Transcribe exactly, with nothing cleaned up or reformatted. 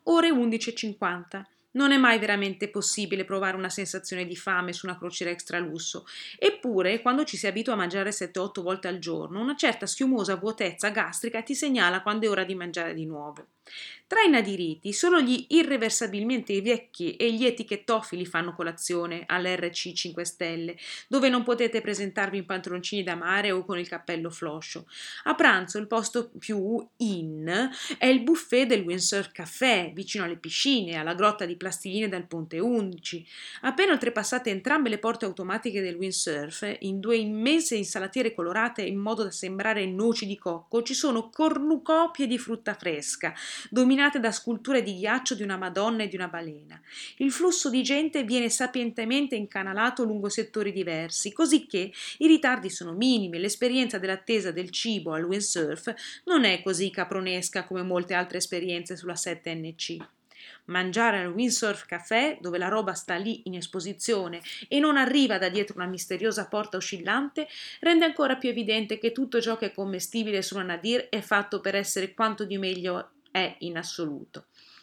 Ore undici e cinquanta. Non è mai veramente possibile provare una sensazione di fame su una crociera extra lusso. Eppure, quando ci si abitua a mangiare sette otto volte al giorno, una certa schiumosa vuotezza gastrica ti segnala quando è ora di mangiare di nuovo. Tra i nadiriti, solo gli irreversabilmente vecchi e gli etichettofili fanno colazione all'R C cinque Stelle, dove non potete presentarvi in pantaloncini da mare o con il cappello floscio. A pranzo il posto più in è il buffet del Windsurf Café, vicino alle piscine, alla grotta di plastiline dal Ponte undici. Appena oltrepassate entrambe le porte automatiche del windsurf, in due immense insalatiere colorate in modo da sembrare noci di cocco, ci sono cornucopie di frutta fresca, dominate da sculture di ghiaccio di una Madonna e di una balena. Il flusso di gente viene sapientemente incanalato lungo settori diversi, così che i ritardi sono minimi e l'esperienza dell'attesa del cibo al windsurf non è così capronesca come molte altre esperienze sulla sette N C. Mangiare al Windsurf Café, dove la roba sta lì in esposizione e non arriva da dietro una misteriosa porta oscillante, rende ancora più evidente che tutto ciò che è commestibile su una Nadir è fatto per essere quanto di meglio è in assoluto.